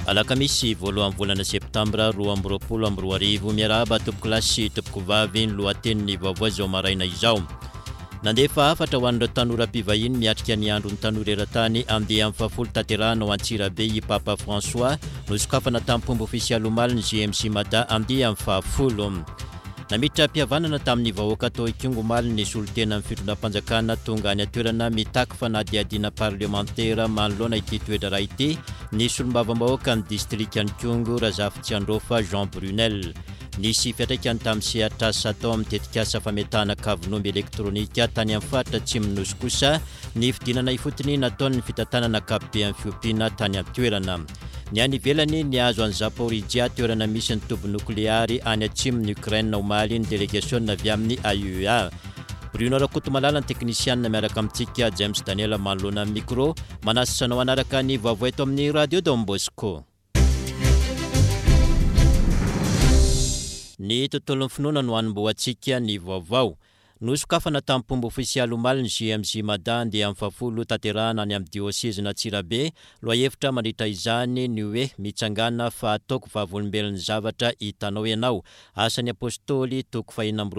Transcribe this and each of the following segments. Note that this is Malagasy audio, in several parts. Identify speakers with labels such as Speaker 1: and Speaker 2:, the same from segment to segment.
Speaker 1: Alakamisy voalohan'ny volana septambra 2022 miarahaba topoko lasy topoko vavy ny lohateniny vaovao izao maraina izao. Nandefa afatra ho an'ireo tanora mpivahiny miatrika ny andro ny tanora eran-tany andeha amin'ny fafolo tanterahana ao Antsirabe i Papa François nosokafana tamin'ny mpomba ofisialy omaly ny GMC Mada andeha amin'ny fafolo. Namiditra mpihavanana tamin'ny vahoaka tao Ikongo omaly ny solotena amin'ny fitondram-panjakana tonga any atoerana mitaky fanadihadiana parlementaire manoloana ity toetra raha ity ny solombavambahoaka ny district any Ikongo Razafy Tsiandrofa Jean Brunel. Nisy fiatraikany tamin'ny sehatra asa tao amin'ny tetikasa fametahana kavinomby elektronika tany amin'ny faritra atsimo nosy kosa ny fidinana ifotony nataon'ny fitantanana ankapobeny fiompiana tany amin'ny toerana. Ny any ivelany ny azo any Zaporizhia toerana misy ny tobo nukleary any atsimon'ny Ukraine omaly ny délégation avy amin'ny AUEA. Bruno Rakotomalala ny teknisianina miaraka amintsika James Daniel manoloana amin'ny micro manasanao anaraka ny vaovao eto amin'ny Radio Don Bosco. Ny tontolon'ny finoana no hanomboantsika ny vaovao. Nosokafana tamin'ny mpomba ofisialy omaly ny GMC Mada andeha amin'ny fafolo tanterahana any amin'ny diocèse Antsirabe lohahevitra mandritra izany ny hoe mitsangana fa ataoko vavolombelon'ny zavatra hitanao ianao asan'ny apôstôly toko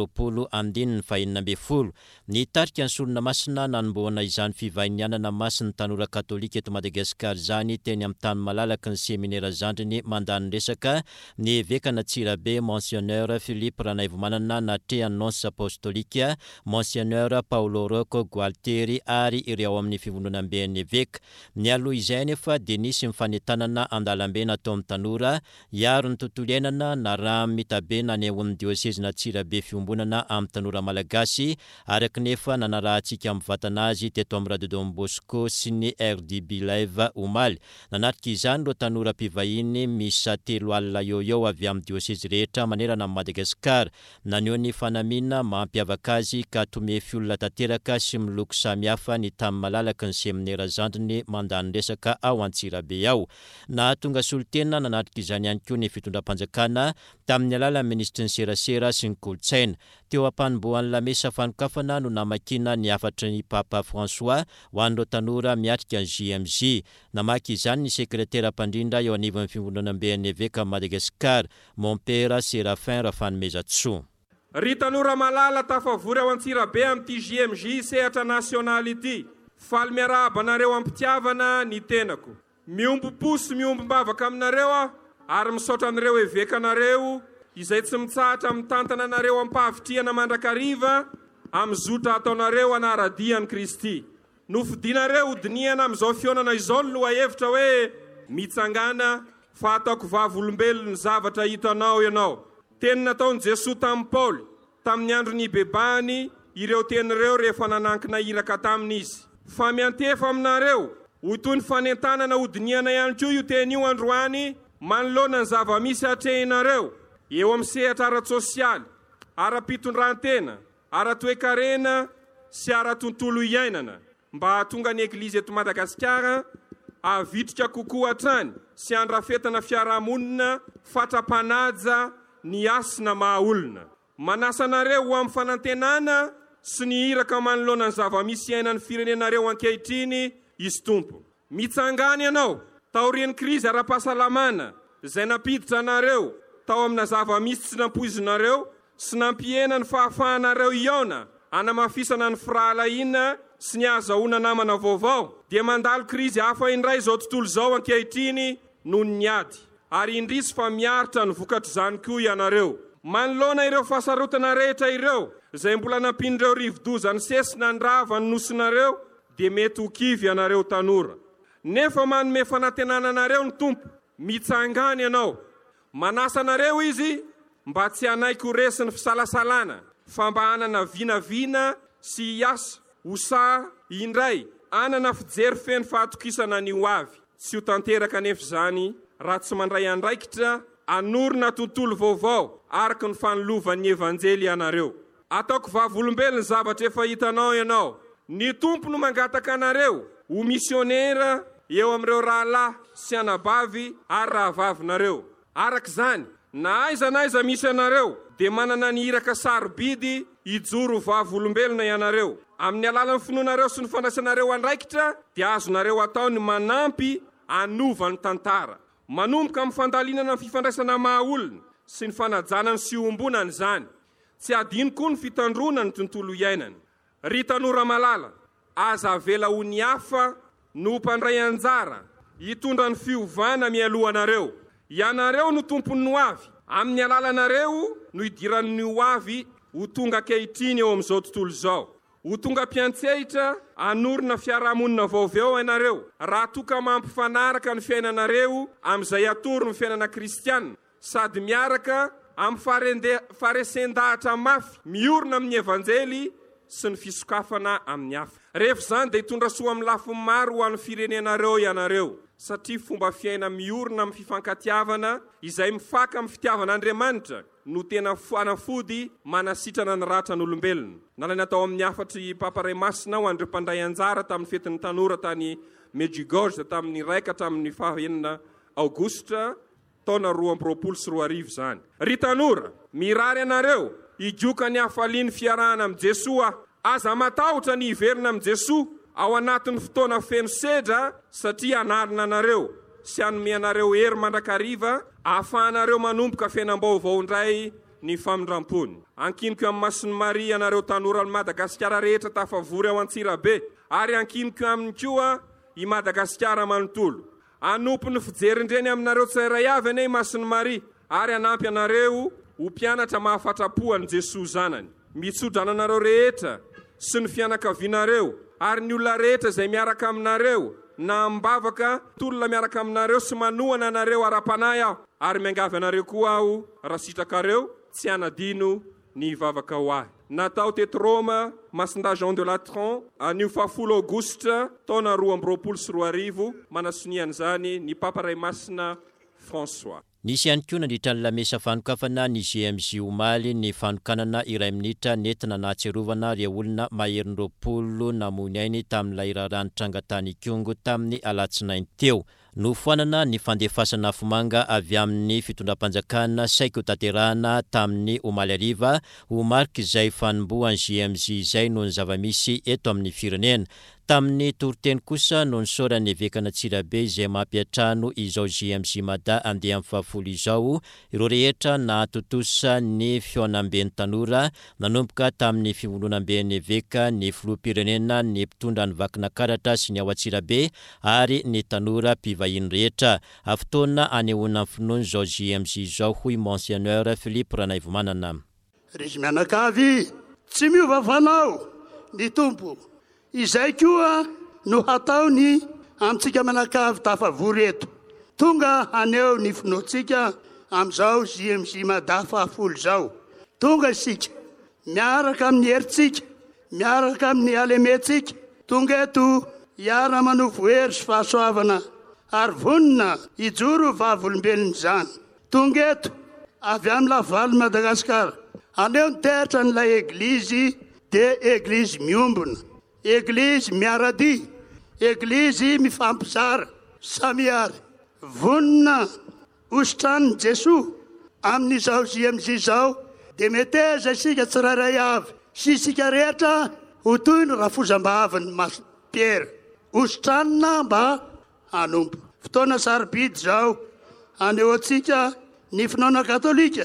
Speaker 1: 220 ny tarika ny solona masina nanomboana izany fivahinianana masin'ny tanora katolika eto Madagasikara izany teny amin'ny tany malalaka ny seminaire zandriny mandany resaka ny évêque Antsirabe Monseigneur Philippe Ranaivomanana natrea annonce apostolique Monseigneur Paulo Rocco Gualtieri ary ireo amin'ny fivondronam-ben'ny évêque. Ny aloha izay nefa dia nisy mifanetanana andalam-be natao amin'ny tanora hiaro ny tontolo iainana na raha mitabe nanehoan'ny diocèse Antsirabe fiombonana amin'ny tanora malagasy araka nefa nanarahantsika amin'ny vatana azy teto amin'ny Radio Don Bosco sy ny RDB Live omaly. Nanatrika izany ireo tanora mpivahiny misa 3 alina eo avy amin'ny diocèse rehetra manerana amin'ny Madagasikara naneho ny fanamina mampiavaka azy ka tome fiolona tanteraka sy miloko samihafa ny tamin'ny malalaka ny seminaire zandriny mandany resaka ao Antsirabe ao. Na tonga solotena nanatrika izany ihany koa ny fitondram-panjakana tamin'ny alala ministry ny serasera sy ny kolotsaina. Teo ampanomboan'ny lamesa fanokafana no namakina ny afatra ny Papa François ho an'ireo tanora miatrika ny JMJ. Namaky izany ny sekretera mpandrindra eo anivon'ny fivondronam-ben'ny évêque Madagasikara Mon-Père Séraphin Rafanomezatsoa.
Speaker 2: Ry tanora malala tafavory ao Antsirabe amin'ity JMJ sehatra nasionaly ity. Faly miarahaba anareo ampitiavana ny tenako. Miombo posy miombo-bavaka aminareo ary misaotra anareo évêque anareo izay tsy mitsahatra amin'ny tantana anareo ampavitriana mandrakariva amin'ny zotra ataonareo anaradian'i Kristy. Nofidinareo diniana amin'izao fionana izao ny lohahevitra hoe mitsangana fa ataoko vavolombelon'ny zavatra hitanao ianao. Teny nataon'i Jesoa tamin'ny Paoly tamin'ny andron'ny bebany ireo tenireo rehefa nanankina iraka tamin'izy. Fa miantefa aminareo ho toy ny fanentanana hodiniana ihany koa io teny io androany manoloana ny zava-misy hatrehinaareo eo amin'ny sehatra ara-tsosialy, ara-pitondran-tena, ara-toekarena sy ara-tontolo iainana mba hahatonga ny ekilizy eto Madagasikara avitrika kokoa hatrany sy andrafetana fiarahamonina fatra-panaja ny asina mahaolona. Manasanareo ho amin'ny fanantenana sy ny iraka manoloana ny zava-misy iainan'ny firenenareo ankehitriny izy tompo. Mitsangana ianao taorian'ny krizy ara-pahasalamana izay napiditra anareo tao amina zava-misy tsy nampoizinareo sy nampiena ny fahafahanareo iona anamafisana ny firahalaina sy ny ahazahoana namana vaovao dia mandalo krizy hafa indray izao tontolo izao ankehitriny noho ny ady. Ary indrisy fa miaritra ny vokatra izany koa ianareo. Manoloana ireo fahasarotana rehetra ireo izay mbola nampindreo rivo-doza ny sesina ny rava ny nosinareo dia mety ho kivy ianareo tanora. Nefa manome fanantenana anareo ny tompo, mitsangana ianao. Manasa anareo izy mba tsy hanaiky ho resy ny fisalasalana fa mba hanana vinavina sy hiasa hosa indray anana fijery feno fahatokisana ny ho avy. Tsy ho tanteraka nefa izany raha tsy mandray andraikitra anorina tontolo vaovao araka ny fanolovan'ny evanjely ianareo. Ataoko vavolombelon'ny zavatra efa hitanao ianao. Ny tompo no mangataka anareo ho misionera eo amin'ireo rahalahy sy anabavy ary rahavavinareo. Araka izany, na aiza misy anareo dia manana ny iraka sarobidy hijoro vavolombelona ianareo. Amin'ny alalan'ny finoanareo sy ny fandraisanareo andraikitra dia azonareo atao ny manampy anova ny tantara. manomboka amin'ny fandalinana ny fifandraisana maha-olona sy ny fanajana ny sy ombonany zany. Tsy adino koa ny fitandrona ny tontolo iainany. Ry tanora malala, aza avela ho ny hafa no mpandray anjara hitondra ny fiovana mialohanareo. Ianareo no tompony ho avy, amin'ny alalanareo no idiran'ny ho avy ho tonga ankehitriny eo amin'izao tontolo izao. Ho tonga mpiantsehitra anorina fiarahamonina vaovao ianareo, raha toka mampifanaraka ny fiainanareo amin'izay atoro ny fiainana kristianina, sady miaraka amin'ny faresendahatra mafy miorina amin'ny evanjely sy ny fisokafana amin'ny hafa. Rehefa izany dia hitondra soa amin'ny lafiny maro ho an'ny firenenareo ianareo, satria fomba fiaina miorina amin'ny fifankatiavana izay mifaka amin'ny fitiavan'Andriamanitra no tena fanafody manasitrana ny ratran'olombelona. Nalaina tao amin'ny afatry Papa Masina ho andreo mpandray anjara tamin'ny fetin'ny tanora tany Medjugorje tamin'ny 1 Aogositra taona 2024 zany. Ry tanora, mirary anareo higioka ny hafaliany fiarahana amin'ny Jesosy. Aza matahotra ny hiverina amin'ny Jesosy ao anatin'ny fotoana feno sedra, satria anarina anareo sy anome anareo hery mandrakariva ahafahanareo manomboka fiainam-baovao indray ny famindrampony. Ankiniko amin'ny Masiny Maria anareo tanora ny Madagasikara rehetra tafavory ao Antsirabe, ary ankiniko aminy koa i Madagasikara manontolo. Anompo ny fijerindreny aminareo tsirairay avy ane Masiny Maria, ary anampy anareo ho mpianatra mahafatrapoan'i Jesosy zanany. Mitsodrana anareo rehetra sy ny fianakavinareo, ary ny olona rehetra izay miaraka aminareo na mbavaka tolona miaraka aminareo sy manohana anareo ara-panahy aho, ary miangavy anareo koa aho raha sitrakareo tsy anadino ny vavaka ho ahy. Natao teto Roma, Masinda Jean de Latran, anio 10 Aogositra taona 2024, manasonian'izany ny Papa Ray Masina François.
Speaker 1: Nisy ihany koa nandritra ny lamesa fanokafana ny GMJ omaly ny fanokanana iray minitra nentina nahatsiarovana ireo olona maherin'ny 20 namony ainy tamin'ilay raharanitranga tany Kongo tamin'ny alatsinainy teo. Nofoanana ny fandefasana fomanga avy amin'ny fitondram-panjakana saiko tanterahana tamin'ny omaly ariva ho marika izay fanombohan'ny GMJ izay noho ny zava-misy eto amin'ny firenena. Tamin'ny toroteny kosa no nisaorany evekana Antsirabe izay mampiatrano izao GMJ Mada andeha amin'ny 70 izao, ireo rehetra nahatotosa ny fionamben'ny tanora nanomboka tamin'ny fivolonamben'ny eveka ny filoham-pirenena ny mpitondra ny vakina karatra sy ny ao Antsirabe ary ny tanora mpivahiny rehetra. Afotoana anehoana ny finoana izao GMJ izao hoy Monseigneur Philippe Ranaivomanana.
Speaker 3: Ry mianakavy, tsy miova fanao ny tompo. Izay koa no hataony amintsika mianakavy tafavory eto. Tonga aneo ny finoantsika amin'izao GMJ Mada 10 zao. Tonga isika miaraka amin'ny herintsika, miaraka amin'ny alementsika. Tonga eto hiara manovo hery sy fahasoavana ary vonina hijoro vavolombelona izany. Tonga eto avy amin'ny lavaly Madagasikara. Aneo ny teritra n'ilay eglizy de eglizy miombona, eglizy miarady, eglizy mifampizara samiary. Vonina hositrany Jesosy amin'izao GMJ zao de meteza isika tsirairay avy sy isika rehetra ho toy ny rafozam-bavin'ny Pierre. Hositranina mba hanompo. Fotoana sarobidy zao aneo antsika ny finoana katolika,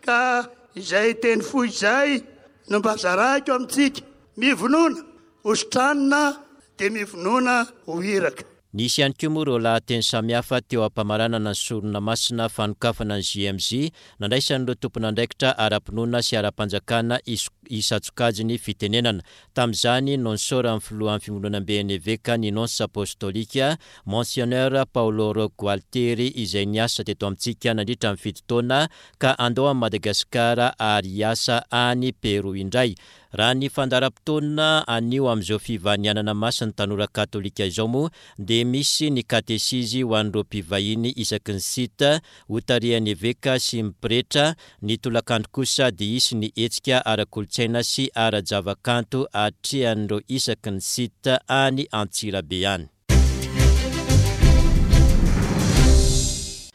Speaker 3: ka izay teny fohy izay no mba zaraiko amintsika mivonona hositranina de mivonona ho iraka.
Speaker 1: Nisy ihany koa moa ireo lahateny samihafa teo ampamaranana ny sorona masina fanokafana ny GMJ nandraisan'ireo tompon'andraikitra ara-pinoana sy ara-panjakana isatsokajiny fitenenana. Tamin'izany no nisaora amin'ny filohan'ny fimolonam-ben'ny eveka ny nonce apostolika Monseigneur Paolo Gualtieri izay niasa teto amintsika nandritra amin'ny 7 taona ka andao amin'ny Madagasikara ary hiasa any Peroa indray. Raha ny fandaram-potoana anio amin'izao fivanianana masina tanora katolika izao moa dia misy ny katesizy ho an'ireo mpivahiny isaky ny sita ho tarihan'ny eveka sy mipretra, ny tolakandro kosa dia isy ny hetsika ara-kolotsaina sy ara-javakanto atrehan'ireo isaky ny sita any Antsirabe any.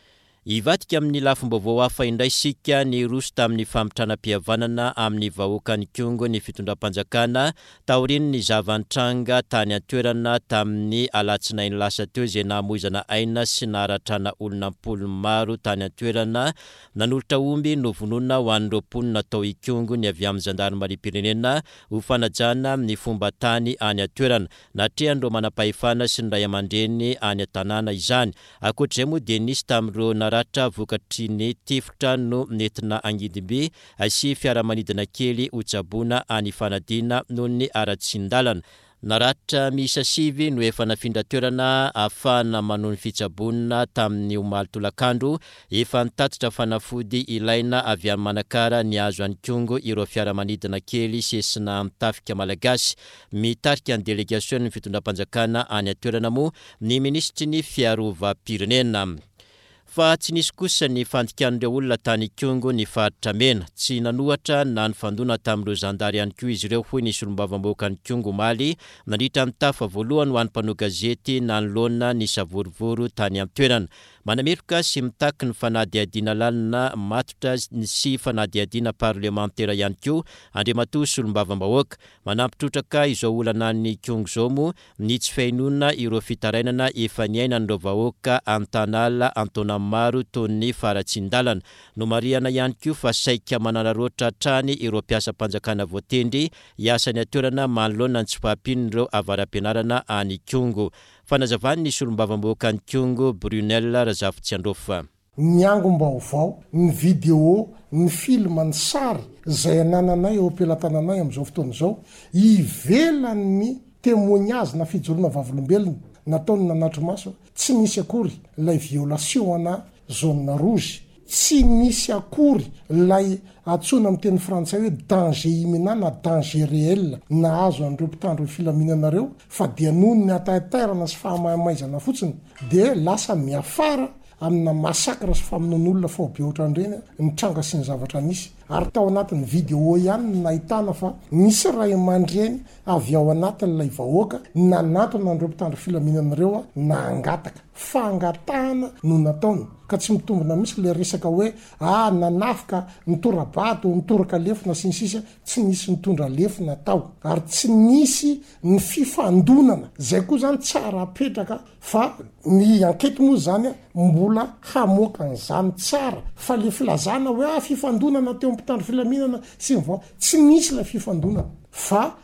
Speaker 1: Ivatika amin'ny lafim-baovao hafa indray sika ny roso tamin'ny famitranam-pihavanana amin'ny vahoaka ny Kongo ny fitondram-panjakana taoriny ny zavan-tranga tany an-toerana tamin'ny alatsinainy lasa teo izay nahamoizana aina sy naharatrana olona ampolo maro tany an-toerana nanolotra omby novonoina ho an'ireo mponina natao i Kongo ny avy amin'ny zandarmariam-pirenena ho fanajana ny fomba tany any an-toerana natrehan'ireo manam-pahefana sy ny ray aman-dreny any an-tanàna izany. Ankoatr'izay moa dia nisy tamin'ireo naratra vokatry ny tifotra no nentina angidimby sy fiaramanidina kely ho tsaboana any fanadina noho ny ara-tsindalana. Naratra miisa 7 no efa nafindra toerana ahafahana manao ny fitsaboana tamin'ny omaly tolakandro efa nitatitra fanafody ilaina avy amin'ny manakara ny azo any Kongo ireo fiaramanidina kely sesina mitafika malagasy. Mitarika ny delegasion ny fitondram-panjakana any an-toerana moa ny ministry ny fiarovam-pirenena. Fa tsy nisy kosa ny fandikan'ireo olona tany Kongo ny faritra mena, tsy nanohatra na ny fandona tamin'ireo zandary ihany koa izy ireo hoy ny solombavambahoaka ny Kongo Maly nandritra amin'ny tafa voalohany ho an'ny mpanao gazety nanoloana ny savorovoro tany amin'ny toerana. Manametroka sy mitaky ny fanadihadiana lalina matotra sy fanadihadiana parlemantera ihany koa Andriamatoa solombavambahoaka manampitrotraka izao olana ny Kongo zao moa ny tsy fahinona ireo fitarainana efa niaina n'ireo vahoaka Antanala Antona maro tony faratsindalana no mariana ihany koa fa saika mananaroatra trany ireo mpiasa-panjakana voatendry hiasany atoerana manoloana ny tsy fahampian'ireo avaram-pianarana any Kongo. Fanazavany ny solombavambahoaka ny Kongo Brunel Razafy-Tsiandrofa.
Speaker 4: Ny angom-baovao, ny vidéo, ny film, ny sary izay anananay eo ampelantananay amin'izao fotoana izao ivelan'ny témoignage na fijoroana vavolombelona nataony nanatro maso tsy nisy akory lay violation ana zone rouge, tsy nisy akory lay atsona amin'ny teny frantsay hoe danger imminent na danger réel na azo an'ireo mpitandro filaminanareo fa dia noho ny ataiterana sy fahamaizana fotsiny dia lasa miafara amina masakra sy famonoan'olona fa be ohatran'ireny ny tranga sy ny zavatra nisy. Ary tao anatin'ny vidéo ihany no nahitana fa nisy ray aman-dreny avy ao anatin'ilay vahoaka nanatona an'ireo mpitandro filaminanareo na angataka. Fangatahana no nataony ka tsy mitombina misy le resaka hoe nanafika nitorabato, nitoraka lefina sy ny sisa, tsy nisy nitondra lefina tao ary tsy nisy ny fifandonana zay koa zany tsara apetraka fa ny ankety moa zany mbola hamoaka an'izany tsara fa le filazana hoe fifandonana teo mpitandro filaminana sy mivao tsy nisy la fifandonana fa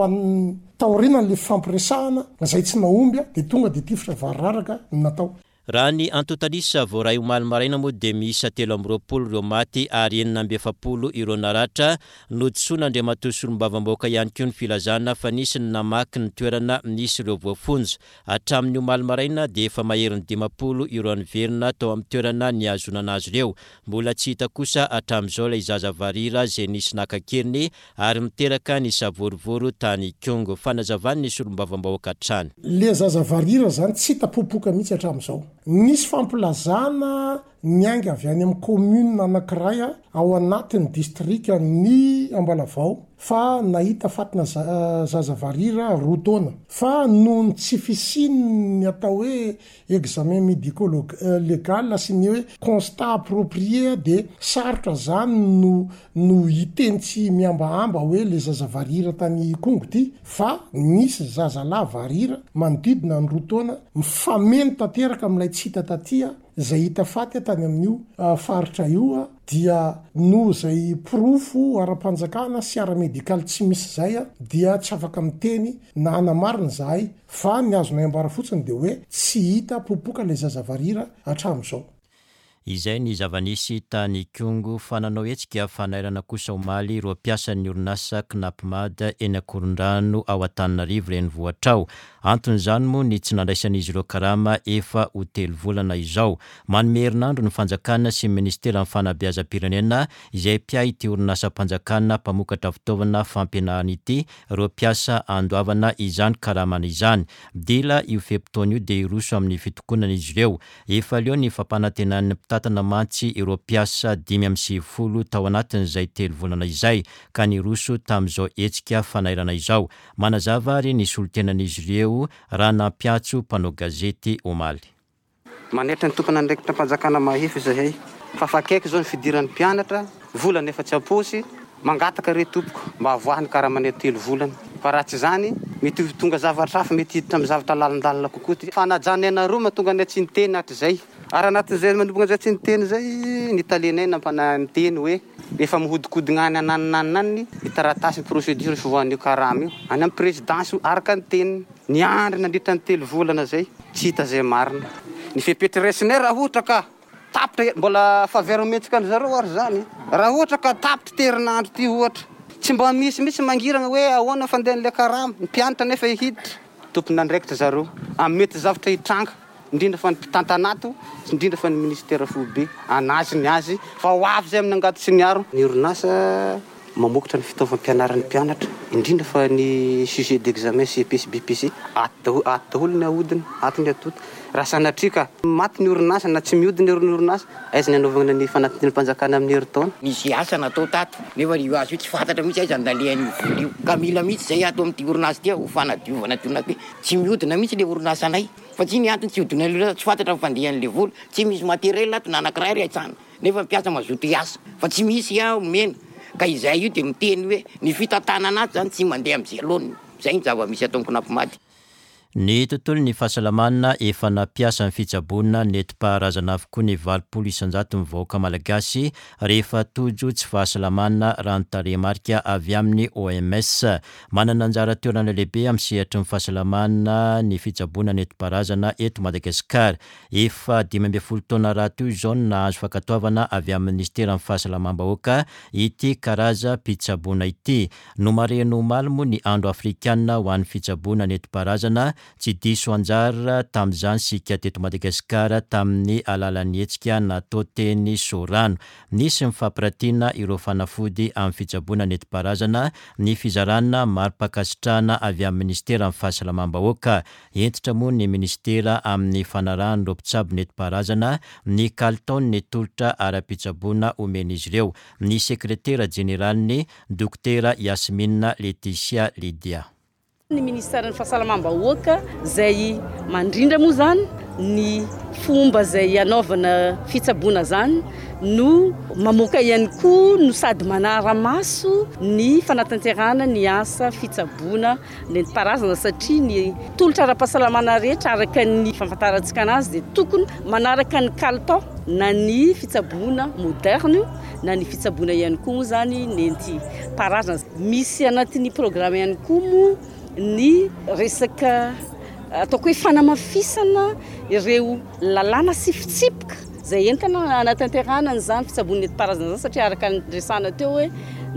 Speaker 4: taorinan le fampiresahana zay tsy naombya de tonga de tifotra vararaka natao.
Speaker 1: Raha ny antotalisa voaray omaly maraina moa dia miisa 320 ireo maty ary 770 ireo naratra noditsoina Andriamatoa solombavambahoaka ihany koa ny filazana fa nisy ny namaky ny toerana nisy ireo voafonja. Hatramin'ny omaly maraina dia efa maherin'ny 50 ireo niverina tao amin'ny toerana niazonana azy ireo. Mbola tsy hita kosa hatramin'izao ilay zaza varira izay nisy nakakeriny ary miteraka ny savorovoro tany Kongo. Fanazavany ny solombavambahoaka hatrany.
Speaker 4: Le zaza varira zany tsy hita popoka mihitsy hatramin'izao. Nisy fampilazana niainga avy any amin'ny commune anankiray ao anatin'ny district ny Ambalavao fa nahita fatina zaza varira roa taona fa noho ny tsy fisiny atao hoe examen médico-légal sy ny hoe constat approprié de sarotra zany no hitentsy miambahamba hoe le zaza varira tany Kongo ty fa nisy zazalahy varira manodidina ny roa taona mifameno tanteraka amin'ilay tsy hita tatia zay hita faty tany amin'io faritra io dia no zay profo ara-panjakana sy ara-medikaly tsy misy zay dia tsy afaka miteny na anamarina zahay fa ny azonay ambara fotsiny de hoe tsy hita popoka le zaza varira hatramin'izao.
Speaker 1: Izay ny zavanisy tany Kongo fa nanao hetsika fanairana kosa omaly ireo mpiasan'ny orinasa Knapmad eny Akorondrano ao Antananarivo renivohitra. Anton'izany moa ny tsy nandraisan'izy ireo karama efa ho 3 volana izao. Manome herinandro ny fanjakana sy ministera amin'ny fanabeazam-pirenena izay mpiahy ity orinasam-panjakana mpamokatra fitaovana fampianarana ity ireo mpiasa andoavana izany karamana izany. Dila io feptaona io dia iroso amin'ny fitokonan'izy ireo. Efa leo ny fampanantenan'ny tatana mantsy ireo mpiasa 590 tao anatin'izay 3 volana izay ka niroso tamin'izao hetsika fanairana izao. Manazava ary ny solotenan'izy ireo raha nampiatso mpanao gazety omaly.
Speaker 5: manetra ny tompona ndraikitra mpanjakana mahify zahay fa fakaiky zao ny fidiran'ny mpianatra volana efa tsy aposy mangataka re tompoko mba avoahany karaha mane 3 volana fa raha tsy zany mety tonga zavatra hafa mety hiditra amin'ny zavatra lalandalina kokoa ty fanajanaina roa mahatonga ny tsy niteny atr'izay ary anatin'izay manomboka zay tsy niteny zay nitalenay nampana ny teny hoe efa mihodikodigna any ananiny itaratasy procédure fivoan'io karama io any amin'ny présidence araka ny teny ny andry nandritra ny 3 volana zay tsy hita zay marina ny fepetresinay raha ohatra ka tapitra mbola faverimetsika ny zareo ary zany raha ohatra ka tapitra terinandro ty ohatra tsy mba misy mangirana hoe ahoana fandehan'le karama ny mpianatra nefa hiditra tompona andraikitra zareo amin'ny mety zavatra hitranga indrindra fa ny mpitantanato sy indrindra fa ny ministère fobe anazy ny azy fa ho avy zay amin'ny angato sy ny aro ny orinasa mamokotra ny fitaovam-pianaran'ny mpianatra indrindra fa ny sujet d'examen CPC BPC aty daholo ny ahodiny aty ny atota raha sanatrika maty ny orinasa na tsy mihodiny ny orinasa aiza ny anaovana ny fanatiny mpanjakana amin'ny herintaona
Speaker 6: nisy asa natao tato nefa io azy io tsy fantatra mihitsy aiza nalehan'io vola io ka mila mihitsy zay ato amin'ity orinasa ty ho fanadiovana tionabe tsy mihodina mihitsy le orinasa anay fa tsy ny antony tsy hodina tsy fantatra ny fandehan'le vola tsy misy materiel ato na anankiray ry aitsana nefa mpiasa mazoto asa fa tsy misy mena ka izay io dia miteny hoe ny fitantanana ato zany tsy mandeha amin'izay alony zay ny zava-misy atao mpinampimaty
Speaker 1: ny tontolo ny fahasalamana efa nampiasa ny fitsabonana nentim-paharazana avokoa ny 80% mivahoaka malagasy rehefa tojo tsy fahasalamana raha ny taremarika avy amin'ny OMS manana anjara toerana lehibe amin'ny sehatry ny fahasalamana ny fitsabonana nentim-paharazana eto Madagasikara efa 15 taona raha toy izao nahazo fankatoavana avy amin'ny ministera amin'ny fahasalamam-bahoaka ity karaza fitsabonana ity no mareno malmo ny andro afrikanina ho an'ny fitsabonana nentim-paharazana tsy diso anjara tamin'izany sika teto Madagasikara tamin'ny alalan'ny hetsika natao teny Sorano nisy mifampiratiana ireo fanafody amin'ny fitsabonana nentim-paharazana ny fizarana mari-pakasitrahana avy amin'ny ministera amin'ny fahasalamam-bahoaka entitra moa ny ministera amin'ny fanarahana ireo mpitsabo nentim-paharazana ny kalitaony ny tolotra ara-pitsabonana omen'izy ireo ny sekretera jeneraliny dokotera Yasmina Leticia Lydia.
Speaker 7: Ny ministera ny fahasalamam-bahoaka zay mandrindra moa zany ny fomba zay anaovana fitsabona zany no mamoaka ihany koa no sady manara-maso ny fanatanterahana ny asa fitsabona nentim-paharazana satria ny tolotra ara-pahasalamana rehetra araka ny fahafantarantsika anazy dia tokony manaraka ny kalitao na ny fitsabona moderne na ny fitsabona ihany koa moa zany nentim-paharazana misy anatin'ny programa ihany koa moa ny resaka ataoko hoe fanamafisana ireo lalàna sy fitsipika zay entana anatanterahana n'izany fitsabona nentim-paharazana zany satria araka ny resana teo hoe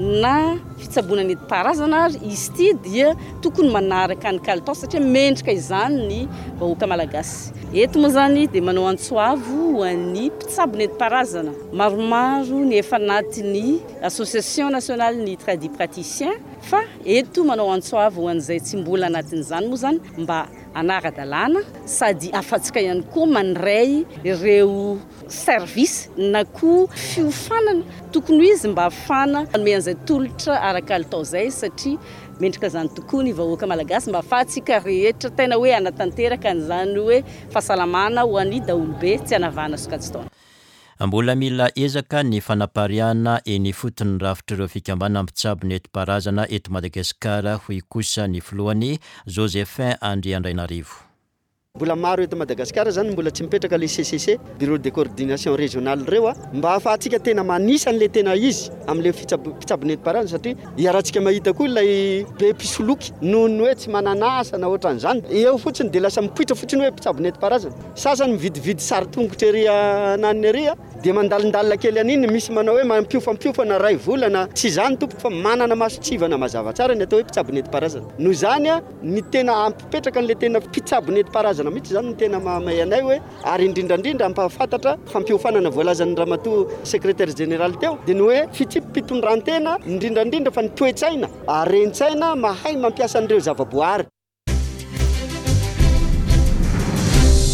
Speaker 7: na fitsabona nentim-paharazana ary izy ity dia tokony manaraka ny kalitao satria mendrika izany ny vahoaka malagasy eto moa zany dia manao antsoavo ho an'ny mpitsabo nentim-paharazana maromaro ny efa anatin'ny association nationale ny tradipraticien fa eto manao antsoavo ho an'izay tsy mbola anatin'izany moa zany mba anara-dalàna sady afatsika ihany koa mandray ireo service na koa fiofanana tokony izy mba afana manome an'izay tolotra ara-kalitao zay satria mendrika zany tokoa ny vahoaka malagasy mba afatsika rehetra tena hoe anatanteraka an'izany hoe fahasalamana ho an'ny daolobe tsy anavana sokatsitaona.
Speaker 1: Mbola mila ezaka ny fanapariana eny fotony rafitra ireo fikambana mpitsabo nentim-paharazana eto Madagasikara hoy kosa ny filohany Josephin Andriandrainarivo.
Speaker 8: Mbola maro eto Madagasikara zany mbola tsy mipetraka le CCC bureau de coordination régionale reo mba afahantsika tena manisan'le tena izy amin'le fitsabo nentim-paharazana satria iarahantsika mahita koa ilay be mpisoloky noho ny hoe tsy mananasa na ohatran'izany eo fotsiny dia lasa mipoitra fotsiny hoe mpitsabo nentim-paharazana sasany mividividy sary tongotra ery ananiny ery dia mandalindalina kely an'iny misy manao hoe mampiofampiofana ray volana tsy zany tompoko fa manana masotsivana mazava tsara ny atao hoe mpitsabo nentim-paharazana no zany ny tena ampipetraka n'le tena mpitsabo nentim-paharazana mihitsy zany ny tena mahamay anay hoe ary indrindrandrindra ampahafantatra fampiofanana voalazan'ny ramatoa secrétaire général teo dia ny hoe fitsipim-pitondran-tena indrindrandrindra fa ny toe-tsaina aren-tsaina mahay mampiasa an'ireo zavaboary.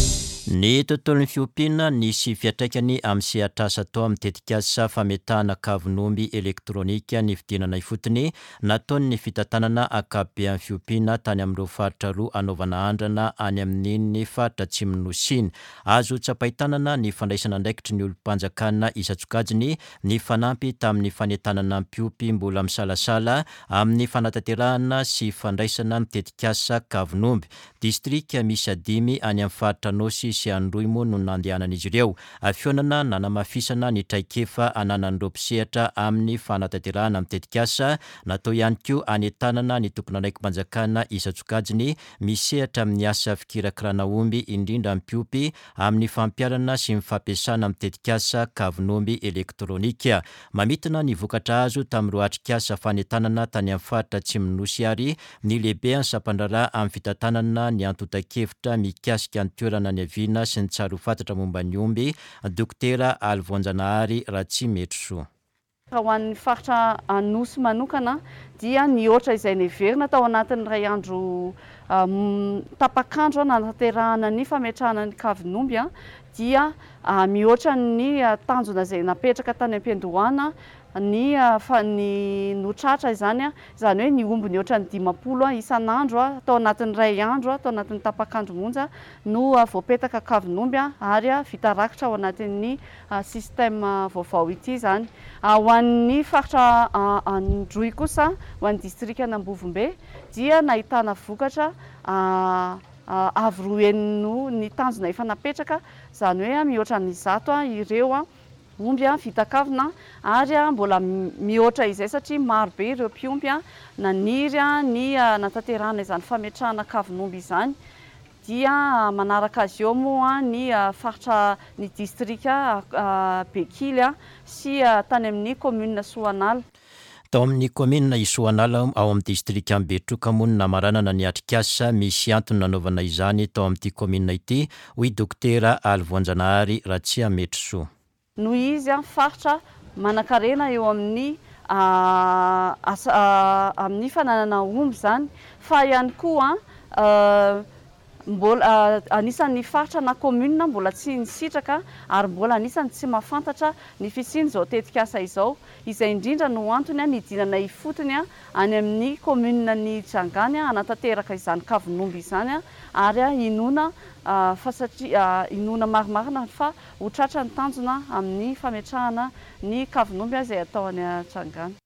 Speaker 1: Ny tontolon'ny fiompiana nisy fiatraikany amin'ny sehatrasa tao amin'ny tetikasa fametahana kavinomby elektronika ny fidinana ifotony nataony ny fitantanana akabean'ny fiompiana tany amin'ireo faritra roa anaovana andrana any amin'ny faritra Atsimo Nosiny. Azo tsapaitanana ny fandraisana andraikitry ny olom-panjakana Isatsokajiny ny fanampy tamin'ny fanentanana mpiopy mbola misalasala amin'ny fanatanterahana sy fandraisana ny tetikasa kavinomby. Distrika misy 5 any amin'ny faritra Nosy sy Androimo no nandehanan'izy ireo. Afionana nanamafisana ny traikefa ananan'ireo mpisehatra amin'ny fanatanterahana amin'ny tetikasa, natao ihany koa anentanana ny tompona andraiki-panjakana Isatsokajiny misehatra amin'ny asa fikirakirana omby indrindra mpiopy amin'ny fampiarana sy mifampiasana amin'ny tetikasa kavinomby elektronika. Mamitana ny vokatra azo tamin'ireo atrikasa fanentanana tany amin'ny faritra Atsimo Nosy ary ny lehibe ansapandrara amin'ny fitantanana ny antotan-kevitra mikasika ny toerana ny aviana sy ny tsara ho fantatra momba ny omby, Dokotera Alvonjanahary Ratsimetrosoa.
Speaker 9: Ho an'ny faritra Nosy manokana dia nihoatra izay neverina tao anatin'ny ray andro tapakandro natanterahana ny fametrahana ny kavinomby dia mihoatra ny tanjona izay napetraka tany am-piandohana ny notratra izany hoe ny omby ny ohatran'ny 50 isan'andro tao anatin'ny ray andro tao anatin'ny tapakandro monja no voapetaka kavinomby ary vita rakitra ao anatin'ny sistema vaovao ity izany. Ho an'ny faritra Androy kosa ho an'ny distrika Ambovombe dia nahitana vokatra avy roeno ny tanjona efa napetraka izany hoe mihoatra ny 100 ireo omby vita kavina ary mbola mihoatra izay satria maro be ireo mpiompy naniry ny natanterahana izany fametrahana kavinomby izany. Dia manaraka azy eo moa ny faritra ny distrika Bekily sy tany amin'ny commune Soanala.
Speaker 1: Tao amin'ny commune Soanala ao amin'ny distrika Betroka moa namaranana ny atrikasa misy antony nanaovana izany tao amin'ity commune ity, hoy Dokotera Alvonjanahary Ratsimetrosoa.
Speaker 9: No izy faritra manan-karena eo amin'ny amin'ny fananana omby izany, fa ihany koa mbola anisan'ny faritra na commune mbola tsy nisitraka ary mbola anisan'ny tsy mahafantatra ny fisiany izao tetikasa izao, izay indrindra no antony nidinana ifotony any amin'ny commune ny Tsangany anatanteraka izany kavinomby izany ary inona fa satria inona marimarina fa ho tratra ny tanjona amin'ny fametrahana ny kavinomby izay atao any Tsangany.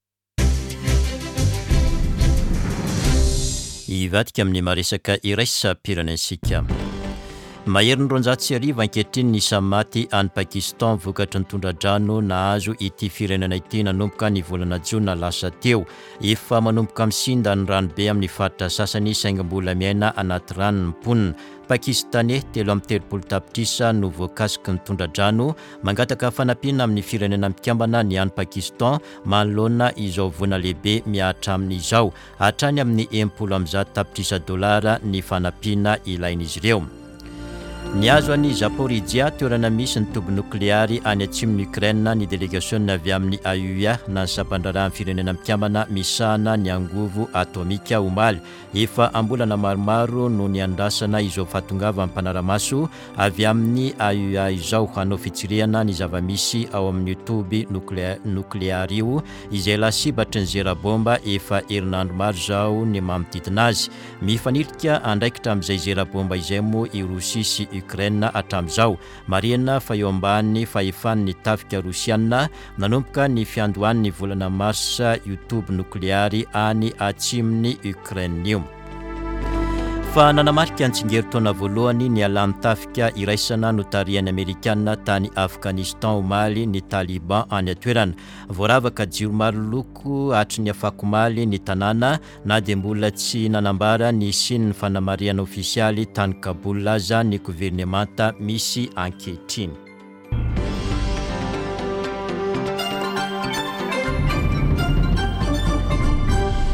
Speaker 1: Ivadika amin'ny maresaka iraisam-pirenensika. Mahery ny 200 ankehitriny ny samaty any Pakistan vokatry ny tondra-drano nahazo ity firenena ity nanomboka ny volana Jona lasa teo. Efa manomboka misinda ny ranobe amin'ny faritra sasany saingy mbola miaina anaty rano ny mponina. Pakistanais 3 tapitrisa no voakasiky ny tondra-drano mangataka fanampiana amin'ny firenena mikambana ny any Pakistan manoloana izao voana lehibe miahatra amin'izao hatrany amin'ny 10 tapitrisa dolara ny fanampiana ilain'izy ireo. Niazo an'i Zaporizhia toerana misy ny toby nukleary any atsimon'ny Ukraine ny délégation avy amin'ny AUA na sapandrarany firenena mikambana misahana ny angovo atomika omaly. Efa ambolana maromaro no niandrasana izao fatongava ampanaramaso avy amin'ny AUA izao hanao fitsirihana ny zavamisy ao amin'ny toby nukleary io izay lasibatry ny zera-bomba efa herinandro maro zao ny mamodidina azy. Mifanilika andraikitra amin'izay zera-bomba izay moa i Rosia sy Ukraine hatramin'izao. Marihana fa eo ambany fahefan'ny tafika Rosiana nanomboka ny fiandohan'ny volana Marsa YouTube nukleary any atsimony Ukraine io. Fa nanamarika antsingeritaona voalohany ny alan'ny tafika iraisana notarian'ny Amerikanina tany Afghanistan omaly ny Taliban any atoerana. Voaravaka jiro maro loko hatry ny afakomaly ny tanàna na dia mbola tsy nanambara ny siny ny fanamariana ofisialy tany Kaboul aza ny gouvernemanta misy ankehitriny.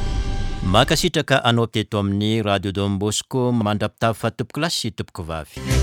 Speaker 1: Makasitraka anao teto amin'ny Radio Don Bosco mandrapitava tompoko lasy tompoko vavy.